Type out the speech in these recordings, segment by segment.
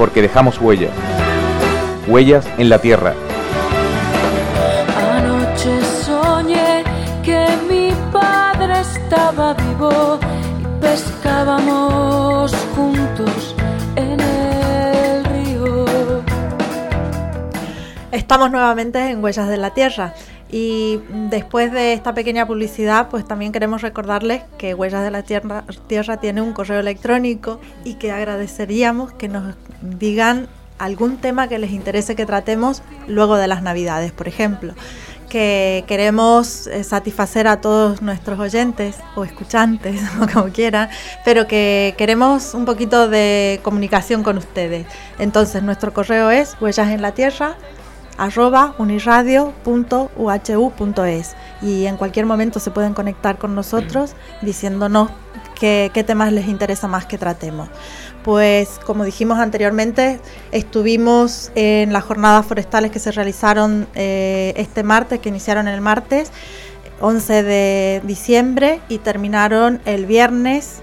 porque dejamos huellas. Huellas en la tierra. Anoche soñé que mi padre estaba vivo y pescábamos juntos en el río. Estamos nuevamente en Huellas de la Tierra. Y después de esta pequeña publicidad, pues también queremos recordarles que Huellas de la Tierra tiene un correo electrónico y que agradeceríamos que nos digan algún tema que les interese que tratemos luego de las Navidades, por ejemplo. Que queremos satisfacer a todos nuestros oyentes o escuchantes, o como quieran, pero que queremos un poquito de comunicación con ustedes. Entonces, nuestro correo es huellasenlatierra@uniradio.uhu.es y en cualquier momento se pueden conectar con nosotros diciéndonos qué temas les interesa más que tratemos. Pues como dijimos anteriormente, estuvimos en las jornadas forestales que se realizaron este martes, que iniciaron el martes 11 de diciembre y terminaron el viernes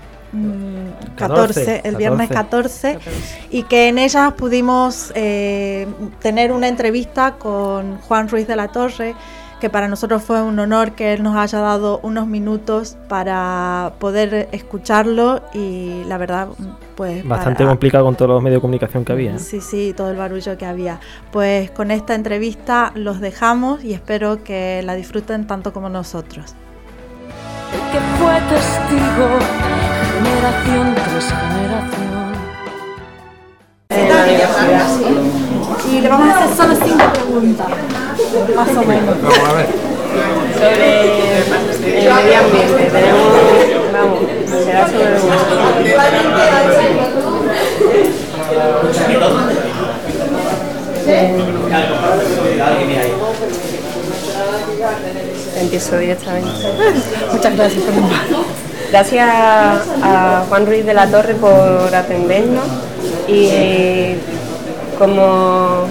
14, y que en ellas pudimos tener una entrevista con Juan Ruiz de la Torre, que para nosotros fue un honor que él nos haya dado unos minutos para poder escucharlo y la verdad pues bastante complicado con todos los medios de comunicación que había, ¿eh? Sí, todo el barullo que había. Pues con esta entrevista los dejamos y espero que la disfruten tanto como nosotros. El que fue testigo generación tras generación. Y le vamos a hacer solo 5 preguntas, más o menos. Vamos a ver. Sobre el medio ambiente, será sobre el Empiezo directamente. Muchas gracias por invitarme. Gracias a Juan Ruiz de la Torre por atendernos y como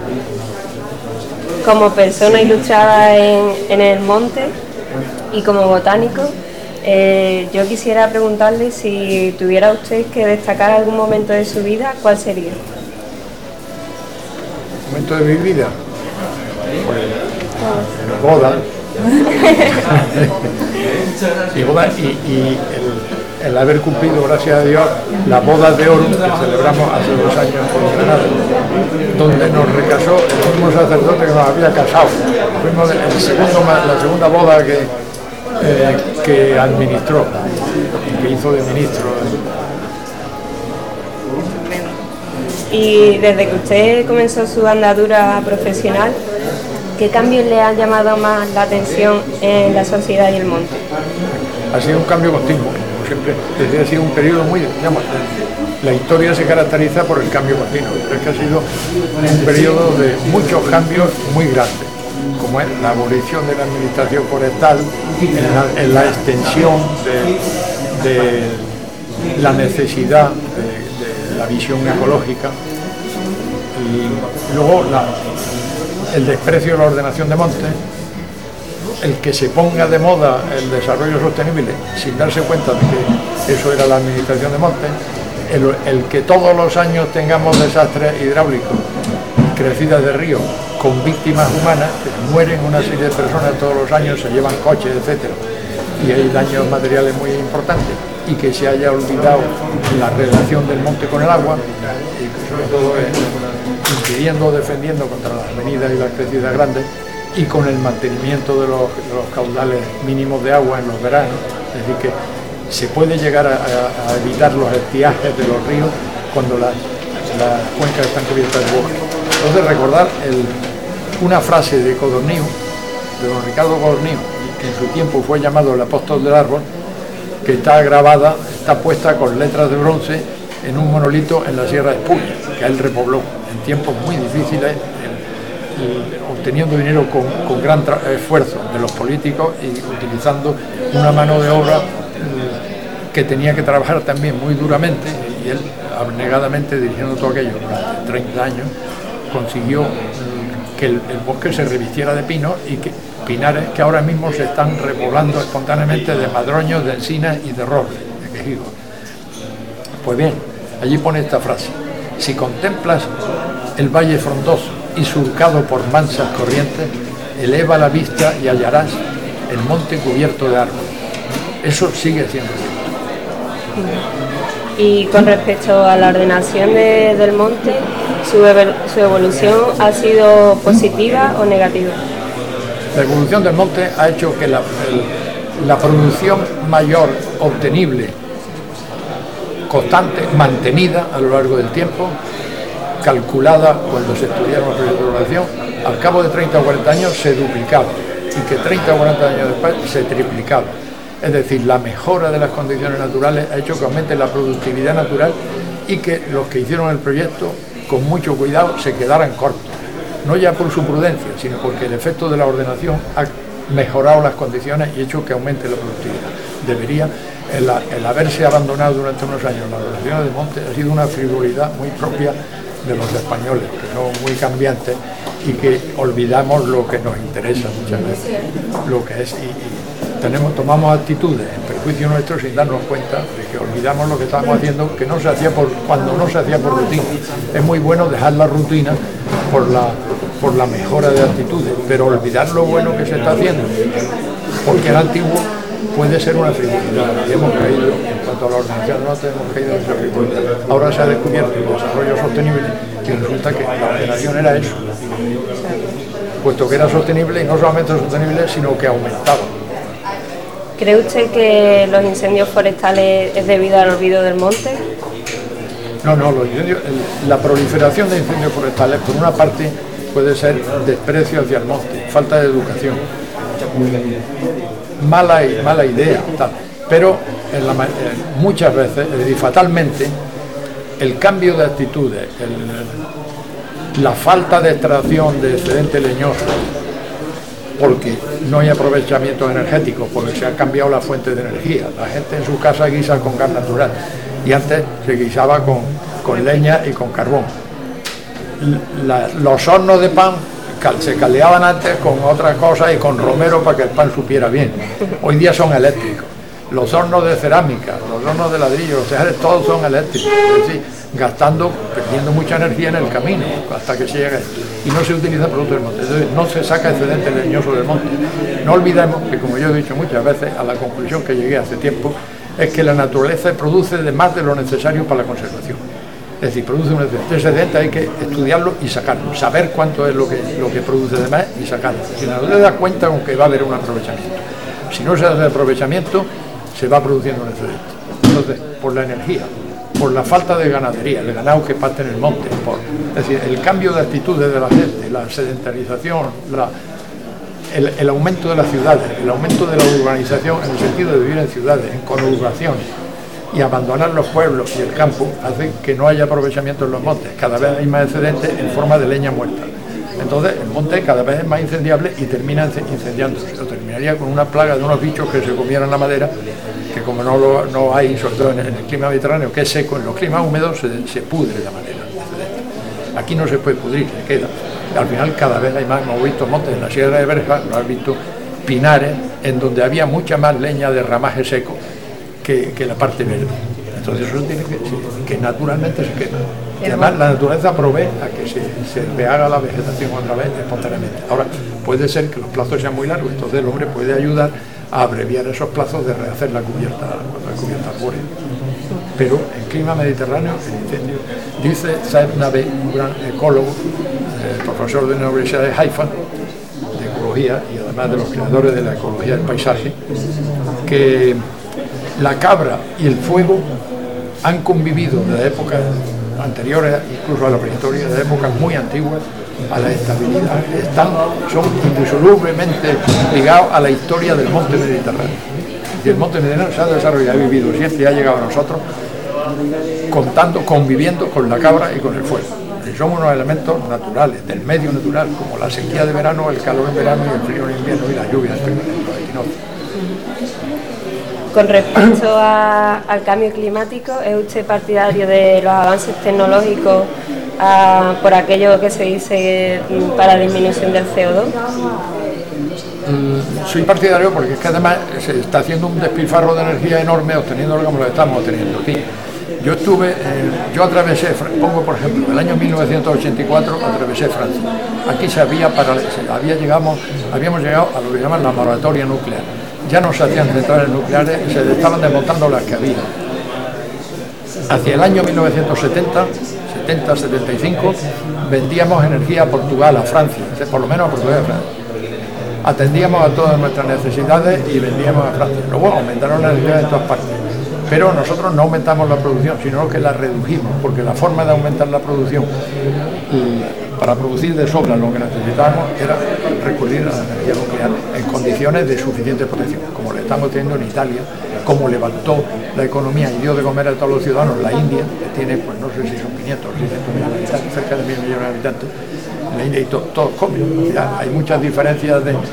persona ilustrada en el monte y como botánico, yo quisiera preguntarle si tuviera usted que destacar algún momento de su vida, ¿cuál sería? Momento de mi vida, pues, boda. Y boda y el haber cumplido, gracias a Dios, la boda de oro que celebramos hace 2 años en Granada, donde nos recasó el mismo sacerdote que nos había casado. Fuimos la segunda boda que administró, que hizo de ministro. Y desde que usted comenzó su andadura profesional, ¿qué cambios le han llamado más la atención en la sociedad y el monte? Ha sido un cambio continuo, como siempre. Desde ha sido un periodo muy, digamos, la historia se caracteriza por el cambio continuo, pero es que ha sido un periodo de muchos cambios muy grandes, como es la abolición de la administración forestal, en la extensión de la necesidad de la visión ecológica, y luego el desprecio de la ordenación de montes, el que se ponga de moda el desarrollo sostenible sin darse cuenta de que eso era la administración de montes, el que todos los años tengamos desastres hidráulicos, crecidas de ríos con víctimas humanas, que mueren una serie de personas todos los años, se llevan coches, etcétera, y hay daños materiales muy importantes, y que se haya olvidado la relación del monte con el agua, y sobre todo impidiendo o defendiendo contra las avenidas y las crecidas grandes, y con el mantenimiento de los caudales mínimos de agua en los veranos. Es decir, que se puede llegar a evitar los estiajes de los ríos cuando las cuencas están cubiertas de bosque. Entonces recordar una frase de Codorníu, de don Ricardo Codorníu, que en su tiempo fue llamado el apóstol del árbol, que está grabada, está puesta con letras de bronce en un monolito en la Sierra de Espuña, que él repobló en tiempos muy difíciles, obteniendo dinero con gran esfuerzo de los políticos y utilizando una mano de obra que tenía que trabajar también muy duramente, y él abnegadamente, dirigiendo todo aquello durante 30 años, consiguió que el bosque se revistiera de pinos, y que pinares que ahora mismo se están repoblando espontáneamente de madroños, de encinas y de robles, de quejigos. Pues bien, allí pone esta frase: Si contemplas el valle frondoso y surcado por mansas corrientes, eleva la vista y hallarás el monte cubierto de árboles. Eso sigue siendo cierto. Y con respecto a la ordenación del monte, ¿su evolución ha sido positiva o negativa? La evolución del monte ha hecho que la producción mayor obtenible, constante, mantenida a lo largo del tiempo, calculada cuando se estudiaron los proyectos de ordenación, al cabo de 30 o 40 años se duplicaba y que 30 o 40 años después se triplicaba. Es decir, la mejora de las condiciones naturales ha hecho que aumente la productividad natural y que los que hicieron el proyecto, con mucho cuidado, se quedaran cortos. No ya por su prudencia, sino porque el efecto de la ordenación ha mejorado las condiciones y hecho que aumente la productividad. Debería, el haberse abandonado durante unos años las ordenaciones del monte ha sido una frivolidad muy propia de los españoles, que son muy cambiantes y que olvidamos lo que nos interesa muchas veces, lo que es, y tomamos actitudes en perjuicio nuestro sin darnos cuenta de que olvidamos lo que estábamos haciendo, que no se hacía cuando no se hacía por rutina. Es muy bueno dejar la rutina por la mejora de actitudes, pero olvidar lo bueno que se está haciendo, porque el antiguo puede ser una frivolidad, y hemos caído, en cuanto a la ordenación no hemos caído en esa frivolidad. Ahora se ha descubierto el desarrollo sostenible y resulta que la ordenación era eso, puesto que era sostenible y no solamente sostenible, sino que aumentaba. ¿Cree usted que los incendios forestales es debido al olvido del monte? No, los incendios, la proliferación de incendios forestales, por una parte, puede ser desprecio hacia el monte, falta de educación, mala idea, tal. Pero muchas veces, y fatalmente, el cambio de actitudes, la falta de extracción de excedente leñoso, porque no hay aprovechamiento energético, porque se ha cambiado la fuente de energía. La gente en su casa guisa con gas natural y antes se guisaba con leña y con carbón. Los hornos de pan se caldeaban antes con otras cosas y con romero para que el pan supiera bien. Hoy día son eléctricos. Los hornos de cerámica, los hornos de ladrillo, los tejares, todos son eléctricos. Es decir, perdiendo mucha energía en el camino hasta que se llega y no se utiliza producto del monte. Entonces no se saca excedente leñoso del monte. No olvidemos que, como yo he dicho muchas veces, a la conclusión que llegué hace tiempo, es que la naturaleza produce de más de lo necesario para la conservación. Es decir, produce un excedente, hay que estudiarlo y sacarlo, saber cuánto es lo que produce de más y sacarlo. Si la naturaleza da cuenta con que va a haber un aprovechamiento. Si no se hace aprovechamiento, se va produciendo un excedente. Entonces, por la energía, por la falta de ganadería, el ganado que parte en el monte, es decir, el cambio de actitudes de la gente, la sedentarización, el aumento de las ciudades, el aumento de la urbanización en el sentido de vivir en ciudades, en conurbación, y abandonar los pueblos y el campo, hace que no haya aprovechamiento en los montes. Cada vez hay más excedentes en forma de leña muerta. Entonces el monte cada vez es más incendiable y termina incendiándose. Lo terminaría con una plaga de unos bichos que se comieran la madera, que como no hay, sobre todo en el clima mediterráneo, que es seco, en los climas húmedos se pudre la madera. Aquí no se puede pudrir, se queda. Al final cada vez hay más. Hemos visto montes en la Sierra de Berja, lo has visto, pinares, en donde había mucha más leña de ramaje seco que la parte verde. Entonces eso tiene que naturalmente se queda. Y además la naturaleza provee a que se rehaga la vegetación otra vez espontáneamente. Ahora, puede ser que los plazos sean muy largos, entonces el hombre puede ayudar a abreviar esos plazos de rehacer la cubierta arbórea. Pero en clima mediterráneo, el incendio, dice Saeb Navé, un gran ecólogo, profesor de la Universidad de Haifa, de ecología, y además de los creadores de la ecología del paisaje, que la cabra y el fuego han convivido desde épocas anteriores, incluso a la prehistoria, de épocas muy antiguas, a la estabilidad. Son indisolublemente ligados a la historia del monte mediterráneo. Y el monte mediterráneo se ha desarrollado, ha vivido siempre y ha llegado a nosotros conviviendo con la cabra y con el fuego. Y son unos elementos naturales, del medio natural, como la sequía de verano, el calor en verano y el frío en invierno y la lluvia en los equinoccios. Con respecto al cambio climático, ¿es usted partidario de los avances tecnológicos por aquello que se dice para disminución del CO2? Soy partidario porque es que además se está haciendo un despilfarro de energía enorme obteniendo lo que estamos obteniendo aquí. Yo atravesé, pongo por ejemplo, el año 1984 atravesé Francia. Aquí habíamos llegado a lo que llaman la moratoria nuclear. Ya no se hacían centrales nucleares, se estaban desmontando las que había. Hacia el año 1970-75 vendíamos energía a Portugal, a Francia, por lo menos a Portugal y a Francia. Atendíamos a todas nuestras necesidades y vendíamos a Francia. Luego aumentaron la energía en todas partes. Pero nosotros no aumentamos la producción, sino que la redujimos, porque la forma de aumentar la producción para producir de sobra lo que necesitábamos era recurrir a la energía nuclear en condiciones de suficiente protección, como le estamos teniendo en Italia, como levantó la economía y dio de comer a todos los ciudadanos la India, que tiene, pues no sé si son 500 o 600 millones de habitantes, cerca de 1.000 millones de habitantes. La India y todos comen. Ya hay muchas diferencias de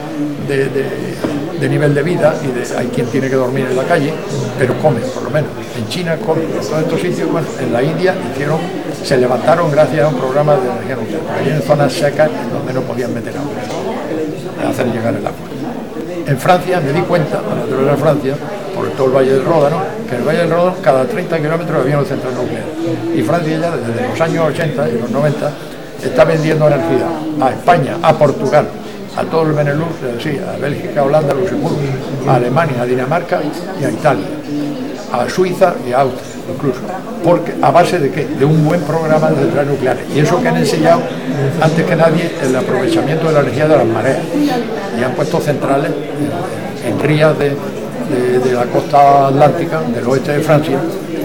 nivel de vida y hay quien tiene que dormir en la calle, pero comen, por lo menos. En China comen, en todos estos sitios, bueno, en la India se levantaron gracias a un programa de energía nuclear. Allí en zonas secas donde no podían meter agua, hacer llegar el agua. En Francia me di cuenta, al atravesar Francia, por todo el Valle del Ródano, que en el Valle del Ródano cada 30 kilómetros había una central nuclear. Y Francia ya desde los años 80 y los 90 está vendiendo energía a España, a Portugal, a todo el Benelux, a Bélgica, Holanda, Luxemburgo, a Alemania, a Dinamarca y a Italia, a Suiza y a Austria incluso, porque a base de ¿qué? De un buen programa de centrales nucleares. Y eso que han enseñado antes que nadie el aprovechamiento de la energía de las mareas. Y han puesto centrales en rías de la costa atlántica, del oeste de Francia,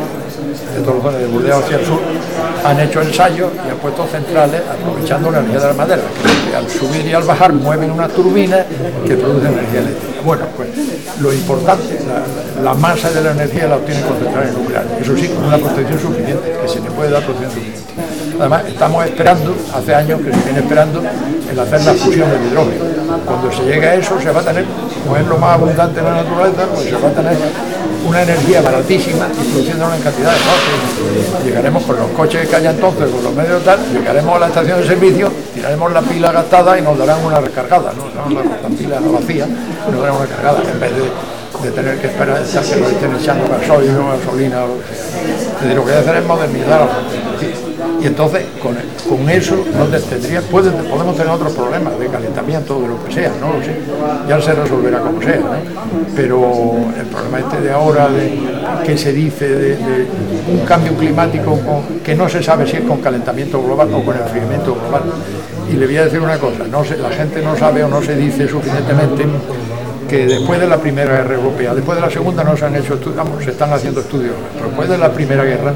de todas las zonas de Burdeos hacia el sur, han hecho ensayos y han puesto centrales aprovechando la energía de la madera, que al subir y al bajar mueven unas turbinas que producen energía eléctrica. Bueno, pues lo importante, la masa de la energía la obtienen con centrales nucleares. Eso sí, con una protección suficiente, que se le puede dar protección suficiente. Además, estamos esperando, hace años que se viene esperando, el hacer la fusión del hidrógeno. Cuando se llegue a eso, se va a tener, como es lo más abundante en la naturaleza, pues se va a tener una energía baratísima y produciéndola en cantidades enormes. Llegaremos con los coches que haya entonces, con los medios tal, llegaremos a la estación de servicio, tiraremos la pila gastada y nos darán una recargada, ¿no? La pila vacía y nos darán una cargada, en vez de tener que esperar que nos estén echando gasoil o gasolina. Es decir, lo que hay que hacer es modernizar la energía. Y entonces con eso no podemos tener otros problemas de calentamiento, de lo que sea, no lo sé, ya se resolverá como sea, ¿no? Pero el problema de ahora que se dice de un cambio climático que no se sabe si es con calentamiento global o con enfriamiento global. Y le voy a decir una cosa, la gente no sabe o no se dice suficientemente que después de la Primera Guerra Europea, después de la Segunda no se han hecho estudios, se están haciendo estudios, pero después de la Primera Guerra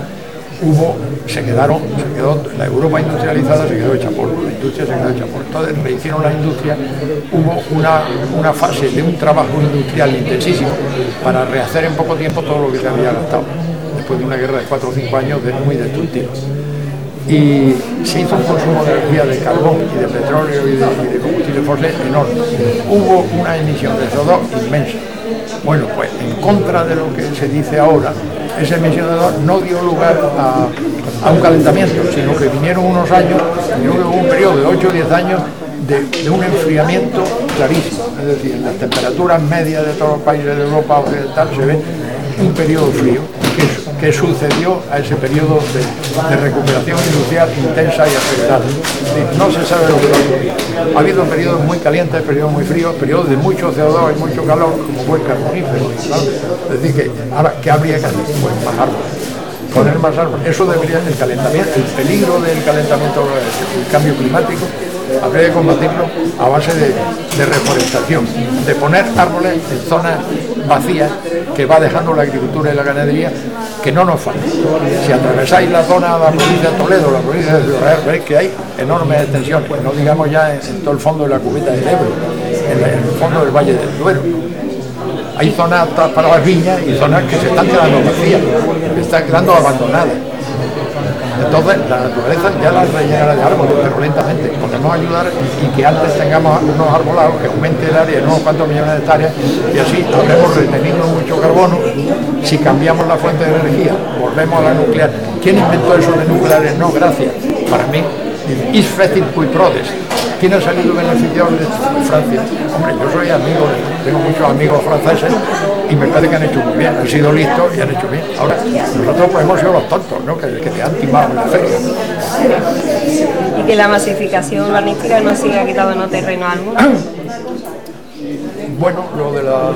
la Europa industrializada se quedó hecha polvo, la industria se quedó hecha polvo. Entonces rehicieron la industria, hubo una fase de un trabajo industrial intensísimo para rehacer en poco tiempo todo lo que se había gastado, después de una guerra de 4 o 5 años muy destructiva. Y se hizo un consumo de energía de carbón y de petróleo y de combustible fósil enorme. Hubo una emisión de CO2 inmensa. Bueno, pues en contra de lo que se dice ahora, esa emisión de CO2 no dio lugar a un calentamiento, sino que vinieron unos años, hubo un periodo de 8 o 10 años de un enfriamiento clarísimo. Es decir, en las temperaturas medias de todos los países de Europa occidental se ve un periodo frío que sucedió a ese periodo de recuperación industrial intensa y acelerada. No se sabe lo que va a ocurrir. Ha habido periodos muy calientes, periodos muy fríos, periodos de mucho CO2 y mucho calor, como fue el carbonífero, ¿no? Es decir, que ahora, ¿qué habría que hacer? Pues más árboles, poner más árboles. Eso debería, el calentamiento, el peligro del calentamiento, el cambio climático, habría que combatirlo a base de reforestación, de poner árboles en zonas vacías que va dejando la agricultura y la ganadería, que no nos falta. Si atravesáis la zona de la provincia de Toledo, la provincia de Ciudad Real, veréis que hay enormes extensiones, no digamos ya en todo el fondo de la cubeta del Ebro, en el fondo del Valle del Duero. Hay zonas aptas para las viñas y zonas que se están quedando vacías, que están quedando abandonadas. Entonces la naturaleza ya las rellenará de árboles, pero lentamente. Podemos ayudar y que antes tengamos unos arbolados, que aumente el área en unos cuantos millones de hectáreas, y así habremos retenido mucho carbono. Si cambiamos la fuente de energía, volvemos a la nuclear. ¿Quién inventó eso de nucleares? No, gracias. Para mí, is fácil cui prodes. ¿Quién ha salido beneficiado de Francia? Hombre, yo soy amigo, tengo muchos amigos franceses y me parece que han hecho muy bien, han sido listos y han hecho bien. Ahora, nosotros pues hemos sido los tontos, ¿no? que te han timado en la feria. Y que la masificación urbanística no siga quitando terreno al mundo. Bueno, lo de la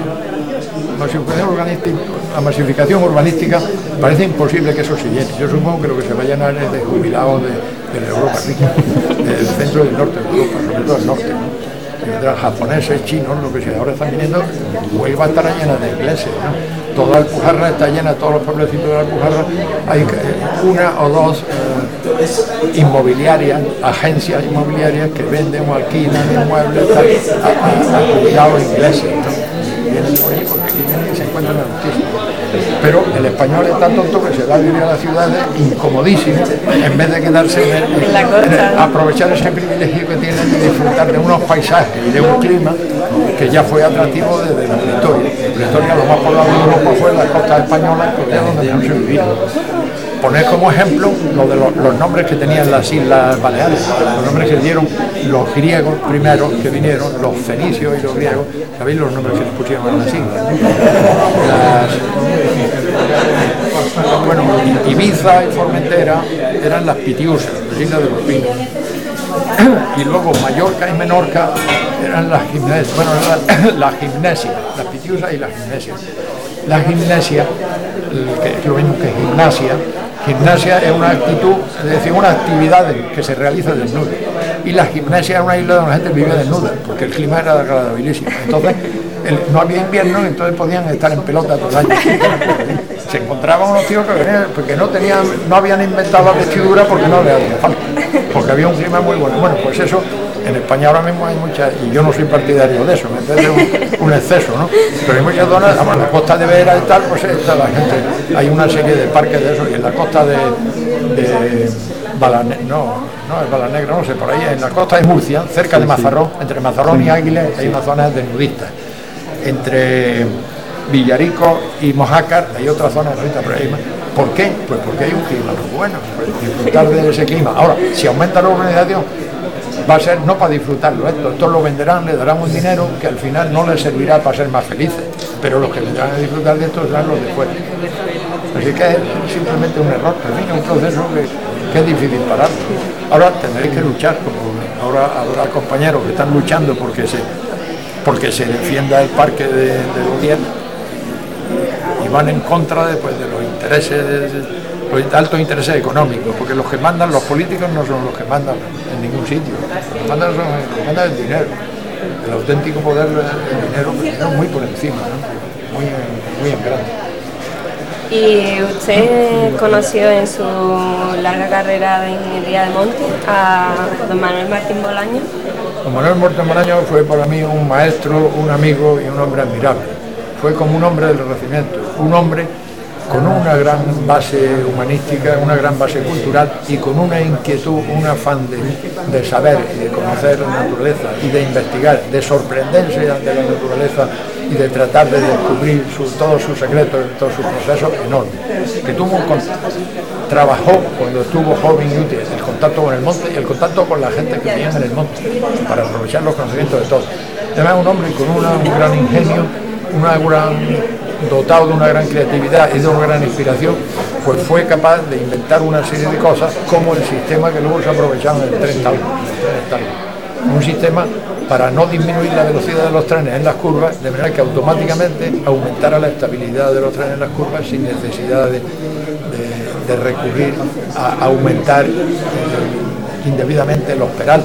masificación urbanística parece imposible que eso se llene. Yo supongo que lo que se va a llenar es de jubilados de la Europa rica, del centro y del norte de Europa, sobre todo el norte, ¿no? Vendrán japoneses, chinos, lo que sea. Ahora están viniendo, Huelva estará llena de ingleses, ¿no? Toda Alpujarra está llena, todos los pueblecitos de la Alpujarra hay una o dos inmobiliarias, agencias inmobiliarias que venden o alquilan inmuebles a jubilados ingleses, ¿no? Vienen por ahí porque aquí vienen y se encuentran muchísimo. Pero el español está tonto que se va a vivir a las ciudades incomodísimo en vez de quedarse en la costa, aprovechar ese privilegio que tienen de disfrutar de unos paisajes y de un clima que ya fue atractivo desde la prehistoria. La prehistoria, lo más poblado de Europa fue la costa española, porque era donde mejor se vivía. Poner como ejemplo lo de los nombres que tenían las Islas Baleares, los nombres que dieron los griegos primeros que vinieron, los fenicios y los griegos. ¿Sabéis los nombres que les pusieron a las islas? Bueno, Ibiza y Formentera eran las Pitiusas, las Islas de los Pinos. Y luego Mallorca y Menorca eran las Gimnesias, bueno, las Gimnesias, las Pitiusas y las Gimnesias. La gimnasia, que es lo mismo que gimnasia, gimnasia es una actitud, es decir, una actividad que se realiza desnuda. Y la gimnasia es una isla donde la gente vive desnuda, porque el clima era agradabilísimo. Entonces, no había invierno, entonces podían estar en pelota todo el año. Se encontraban unos tíos que venían, porque no habían inventado la vestidura porque no les hacía falta, porque había un clima muy bueno. Bueno, pues eso, en España ahora mismo hay muchas, y yo no soy partidario de eso, me parece un exceso, ¿no? Pero hay muchas zonas, en la costa de Vera y tal, pues está la gente, hay una serie de parques de eso, y en la costa de Balanegra, no es Balanegra, no sé, por ahí, en la costa de Murcia, cerca de Mazarrón, entre Mazarrón y Águiles, hay una zona de nudistas. Entre Villarico y Mojácar hay otra zona de nudistas, pero ¿por qué? Pues porque hay un clima muy bueno, pues disfrutar de ese clima. Ahora, si aumenta la urbanización, va a ser no para disfrutarlo, esto lo venderán, le darán un dinero que al final no les servirá para ser más felices, pero los que vendrán a disfrutar de esto serán los de fuera. Así que es simplemente un error, pero es un proceso que es difícil parar. Ahora tendréis que luchar, como ahora habrá compañeros que están luchando porque se defienda el parque de Lodier y van en contra de los intereses, los altos intereses económicos, porque los que mandan, los políticos no son los que mandan en ningún sitio, los que mandan el dinero, el auténtico poder del dinero muy por encima, ¿no? muy en grande. ¿Y usted conoció en su larga carrera de ingeniería de monte a don Manuel Martín Bolaño? Don Manuel Martín Bolaño fue para mí un maestro, un amigo y un hombre admirable. Fue como un hombre del Renacimiento, un hombre con una gran base humanística, una gran base cultural y con una inquietud, un afán de saber y de conocer la naturaleza y de investigar, de sorprenderse ante la naturaleza y de tratar de descubrir todos sus secretos, todos sus procesos enormes. Que trabajó cuando estuvo joven y útil el contacto con el monte y el contacto con la gente que vivía en el monte para aprovechar los conocimientos de todos. Además, un hombre con un gran ingenio, dotado de una gran creatividad y de una gran inspiración, pues fue capaz de inventar una serie de cosas como el sistema que luego se aprovecharon en el tren talgo. Un sistema para no disminuir la velocidad de los trenes en las curvas, de manera que automáticamente aumentara la estabilidad de los trenes en las curvas sin necesidad de recurrir a aumentar indebidamente los peraltes.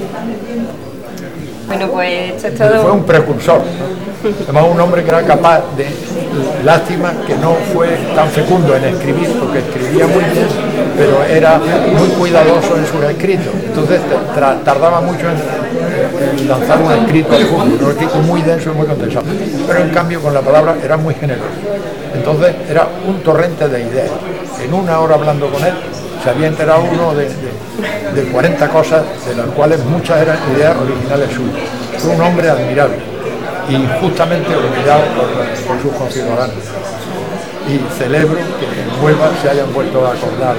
Bueno, pues esto es todo. Fue un precursor, ¿no? Además, un hombre que era capaz de, lástima que no fue tan fecundo en escribir, porque escribía muy bien, pero era muy cuidadoso en sus escritos. Entonces tardaba mucho en lanzar un escrito al público, un escrito muy denso y muy condensado. Pero en cambio con la palabra era muy generoso. Entonces era un torrente de ideas. En una hora hablando con él, se había enterado uno de 40 cosas, de las cuales muchas eran ideas originales suyas. Fue un hombre admirable y injustamente olvidado por sus conciudadanos. Y celebro que en Huelva se hayan vuelto a acordar.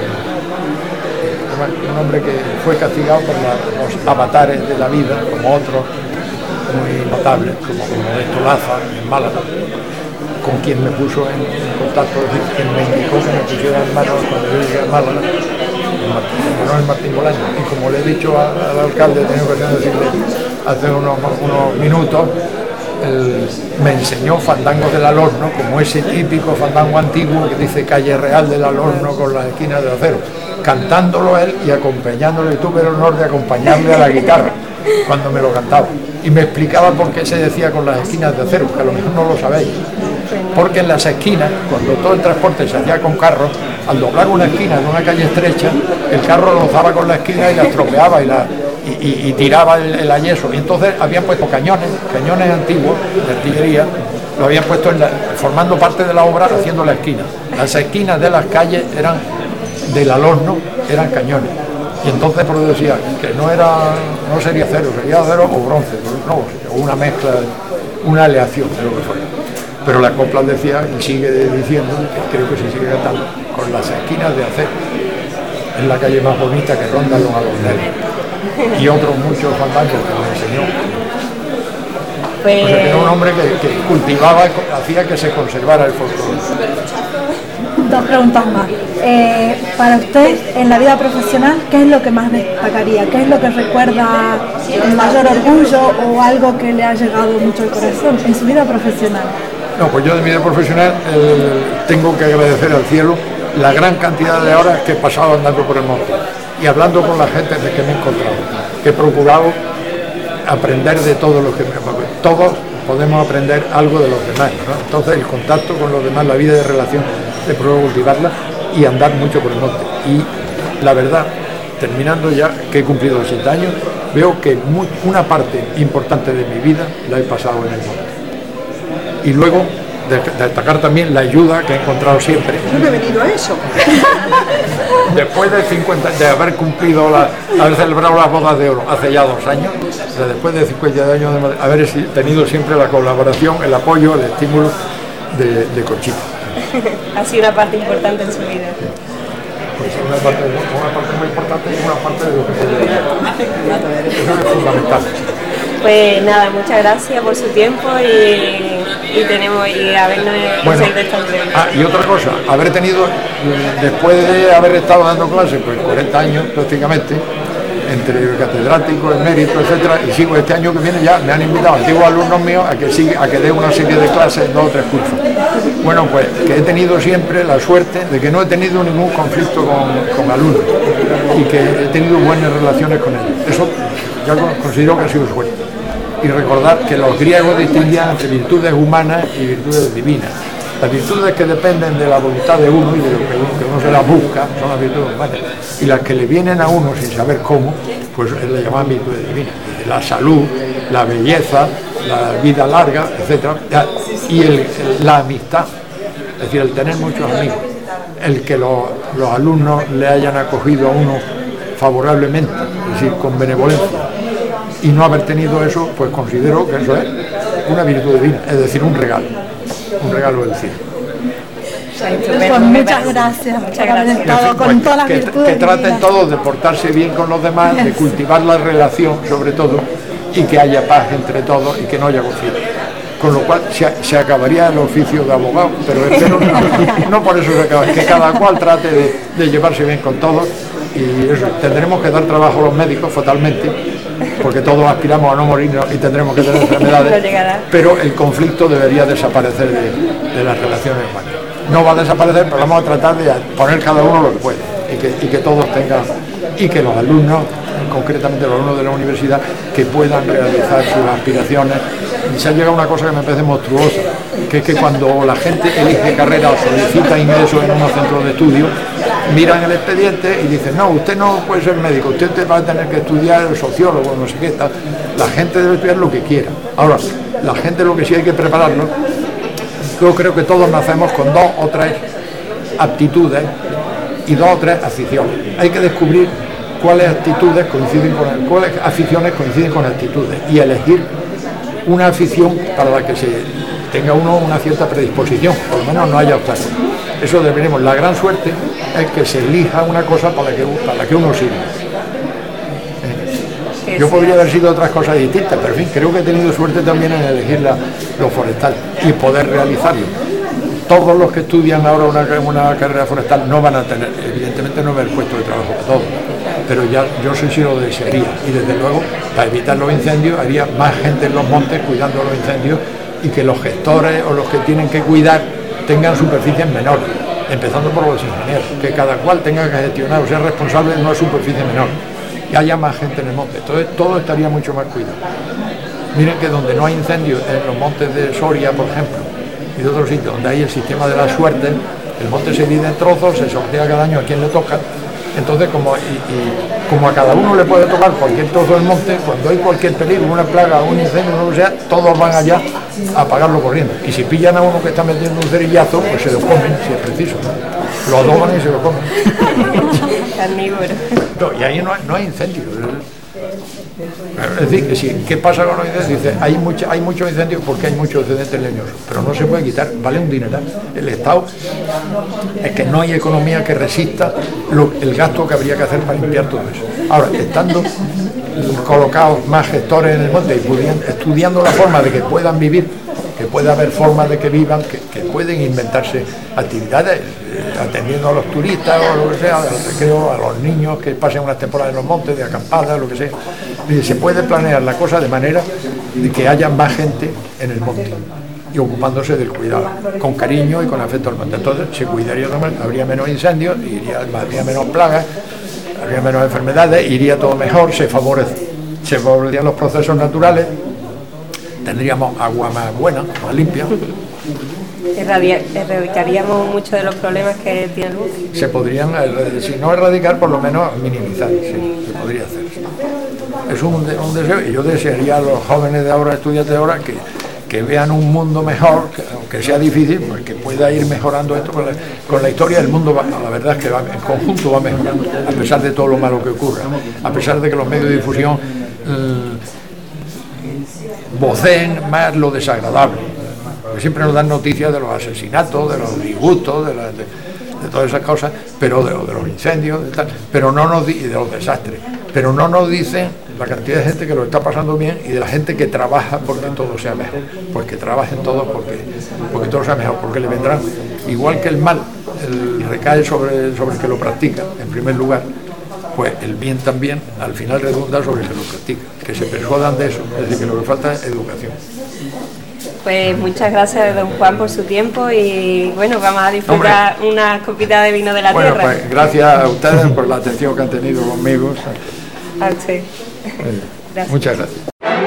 Un hombre que fue castigado por los avatares de la vida, como otros muy notables, como Modesto Laza en Málaga, con quien me puso en contacto, es decir, quien me indicó que me pusiera en manos cuando yo llegué a Málaga, Manuel Martín Bolaño. Y como le he dicho al alcalde, he tenido ocasión de decirle hace unos minutos, me enseñó Fandango del Alhorno, como ese típico fandango antiguo que dice Calle Real del Alhorno con las esquinas de acero, cantándolo él y acompañándole. Tuve el honor de acompañarle a la guitarra cuando me lo cantaba, y me explicaba por qué se decía con las esquinas de acero, que a lo mejor no lo sabéis, porque en las esquinas, cuando todo el transporte se hacía con carros, al doblar una esquina de una calle estrecha, el carro rozaba con la esquina y la estropeaba y tiraba el ayeso, y entonces habían puesto cañones antiguos de artillería, lo habían puesto formando parte de la obra, haciendo la esquina. Las esquinas de las calles eran del Alhorno, eran cañones, y entonces por eso decía que no sería acero, sería acero o bronce, o una mezcla, una aleación de lo que fuera. Pero la copla decía, y sigue diciendo, que creo que se sigue cantando, con las esquinas de acero. Es la calle más bonita que ronda los Alhorneros. Y otros muchos fandangos que me enseñó. O sea, que era un hombre que cultivaba, hacía que se conservara el folclore. Dos preguntas más. Para usted, en la vida profesional, ¿qué es lo que más destacaría? ¿Qué es lo que recuerda el mayor orgullo o algo que le ha llegado mucho al corazón en su vida profesional? No, pues yo de mi vida profesional tengo que agradecer al cielo la gran cantidad de horas que he pasado andando por el monte y hablando con la gente de que me he encontrado, que he procurado aprender de todo lo que todos podemos aprender algo de los demás, ¿no? Entonces el contacto con los demás, la vida de relación, he probado cultivarla y andar mucho por el monte. Y la verdad, terminando ya, que he cumplido 80 años, veo que una parte importante de mi vida la he pasado en el monte. Y luego destacar también la ayuda que he encontrado siempre. No he venido a eso. Después de haber cumplido, haber celebrado las bodas de oro hace ya 2 años, o sea, después de 50 años de haber tenido siempre la colaboración, el apoyo, el estímulo de Conchita. Ha sido una parte importante en su vida. Pues una parte muy importante y una parte de lo que se debe. Eso es fundamental. Pues nada, muchas gracias por su tiempo y habernos conseguido esta entrevista. Y otra cosa, haber tenido, después de haber estado dando clases, pues 40 años prácticamente, entre catedráticos, eméritos, etcétera, y sigo este año que viene ya, me han invitado antiguos alumnos míos a que dé una serie de clases en 2 o 3 cursos. Bueno, pues que he tenido siempre la suerte de que no he tenido ningún conflicto con alumnos y que he tenido buenas relaciones con ellos. Eso yo considero que ha sido suerte. Y recordar que los griegos distinguían entre virtudes humanas y virtudes divinas. Las virtudes que dependen de la voluntad de uno y de lo que uno se las busca son las virtudes humanas. Y las que le vienen a uno sin saber cómo, pues le llaman virtudes divinas. La salud, la belleza, la vida larga, etc. Y la amistad, es decir, el tener muchos amigos. El que los alumnos le hayan acogido a uno favorablemente, es decir, con benevolencia. Y no haber tenido eso, pues considero que eso es una virtud divina, es decir, un regalo del cielo. Pues muchas gracias por haber estado con todas las virtudes que traten todos de portarse bien con los demás, de cultivar la relación sobre todo, y que haya paz entre todos y que no haya conflicto. Con lo cual se acabaría el oficio de abogado, pero espero no por eso se acaba, que cada cual trate de llevarse bien con todos. Y eso, tendremos que dar trabajo a los médicos fatalmente, porque todos aspiramos a no morirnos y tendremos que tener enfermedades, pero el conflicto debería desaparecer de las relaciones humanas. No va a desaparecer, pero vamos a tratar de poner cada uno lo que puede y que todos tengan, y que los alumnos, concretamente los alumnos de la universidad, que puedan realizar sus aspiraciones. Y se ha llegado a una cosa que me parece monstruosa, que es que cuando la gente elige carrera o solicita ingreso en unos centros de estudio, miran el expediente y dicen, no, usted no puede ser médico, usted va a tener que estudiar sociólogo, no sé qué tal. La gente debe estudiar lo que quiera. Ahora, la gente lo que sí hay que prepararlo, yo creo que todos nacemos con 2 o 3 aptitudes y 2 o 3 aficiones. Hay que descubrir cuáles aficiones coinciden con actitudes y elegir una afición para la que se tenga uno una cierta predisposición, por lo menos no haya obstáculos. Eso deberemos. La gran suerte es que se elija una cosa para la que uno sirve. Yo podría haber sido otras cosas distintas, pero en fin, creo que he tenido suerte también en elegir lo forestal y poder realizarlo. todos los que estudian ahora una carrera forestal no van a tener, evidentemente no va a haber puesto de trabajo para todos, pero ya yo sí lo desearía, y desde luego para evitar los incendios habría más gente en los montes cuidando los incendios, y que los gestores o los que tienen que cuidar tengan superficies menores, empezando por los ingenieros, que cada cual tenga que gestionar o sea responsable de una superficie menor, y haya más gente en el monte, entonces todo estaría mucho más cuidado. Miren que donde no hay incendios, en los montes de Soria, por ejemplo, y de otros sitios donde hay el sistema de la suerte, el monte se divide en trozos, se sortea cada año a quien le toca, entonces como a cada uno le puede tocar cualquier trozo del monte, cuando hay cualquier peligro, una plaga, un incendio, no lo sea, todos van allá a apagarlo corriendo, y si pillan a uno que está metiendo un cerillazo, pues se lo comen, si es preciso, ¿no? Lo adoban y se lo comen. Carnívoro. No, y ahí no hay incendios. Es decir, que si, ¿qué pasa con los incendios? Dice, hay muchos incendios porque hay muchos excedentes leñosos, pero no se puede quitar, vale un dineral. El Estado, es que no hay economía que resista el gasto que habría que hacer para limpiar todo eso. Ahora, estando colocados más gestores en el monte y estudiando la forma de que puedan vivir, que pueda haber formas de que vivan, que pueden inventarse actividades, atendiendo a los turistas o lo que sea, al recreo, a los niños que pasen unas temporadas en los montes, de acampada, lo que sea. Y se puede planear la cosa de manera de que haya más gente en el monte y ocupándose del cuidado, con cariño y con afecto al monte. Entonces se cuidaría más, habría menos incendios, habría menos plagas, habría menos enfermedades, iría todo mejor, se favorecerían los procesos naturales, tendríamos agua más buena, más limpia. Erradicaríamos muchos de los problemas que tiene el bosque. Se podrían, si no erradicar, por lo menos minimizar, sí, se podría hacer. Es un deseo, y yo desearía a los jóvenes de ahora, estudiantes de ahora, que vean un mundo mejor, que, aunque sea difícil, pues que pueda ir mejorando esto. Con la historia del mundo, la verdad es que en conjunto va mejorando, a pesar de todo lo malo que ocurra, a pesar de que los medios de difusión voceen más lo desagradable, porque siempre nos dan noticias de los asesinatos, de los disgustos, de todas esas cosas, pero de los incendios, pero no nos y de los desastres, pero no nos dicen la cantidad de gente que lo está pasando bien y de la gente que trabaja porque todo sea mejor, pues que trabajen todos porque todo sea mejor, porque le vendrán, igual que el mal recae sobre el que lo practica en primer lugar, pues el bien también al final redunda sobre el que lo practica, que se persuadan de eso, es decir, que lo que falta es educación. Pues muchas gracias, don Juan, por su tiempo, y bueno, vamos a disfrutar una copita de vino de la tierra. Pues gracias a ustedes por la atención que han tenido conmigo. A usted. Gracias. Muchas gracias.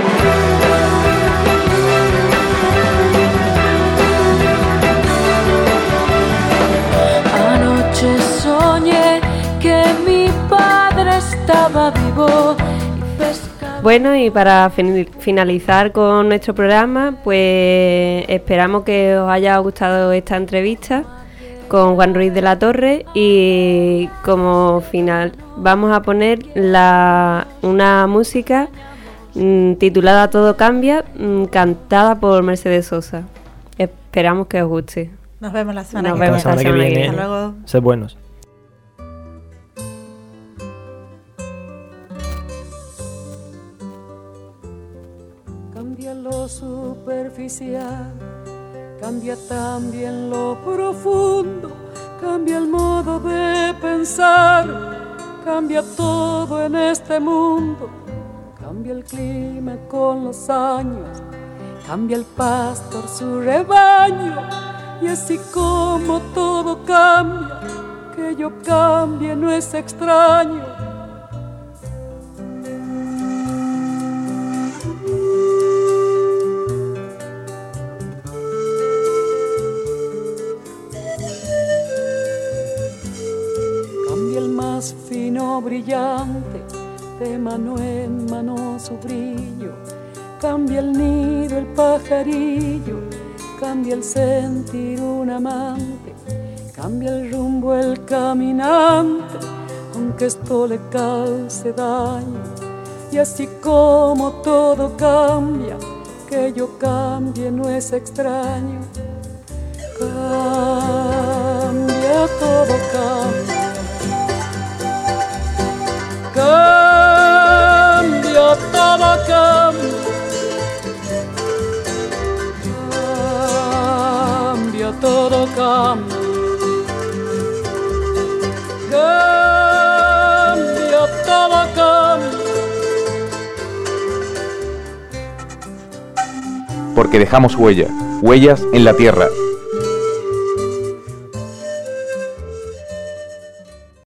Anoche soñé que mi padre estaba vivo. Bueno, y para finalizar con nuestro programa, pues esperamos que os haya gustado esta entrevista con Juan Ruiz de la Torre, y como final vamos a poner una música titulada Todo Cambia, cantada por Mercedes Sosa. Esperamos que os guste. Nos vemos la semana que viene. Hasta luego. Sed buenos. Cambia lo superficial, cambia también lo profundo, cambia el modo de pensar, cambia todo en este mundo, cambia el clima con los años, cambia el pastor su rebaño, y así como todo cambia, que yo cambie no es extraño. Fino brillante, de mano en mano su brillo, cambia el nido el pajarillo, cambia el sentir un amante, cambia el rumbo el caminante, aunque esto le cause daño. Y así como todo cambia, que yo cambie no es extraño. Cambia, todo cambia. Cambia, todo cambia. Cambia, todo cambia, cambia, todo cambia. Porque dejamos huella, huellas en la tierra.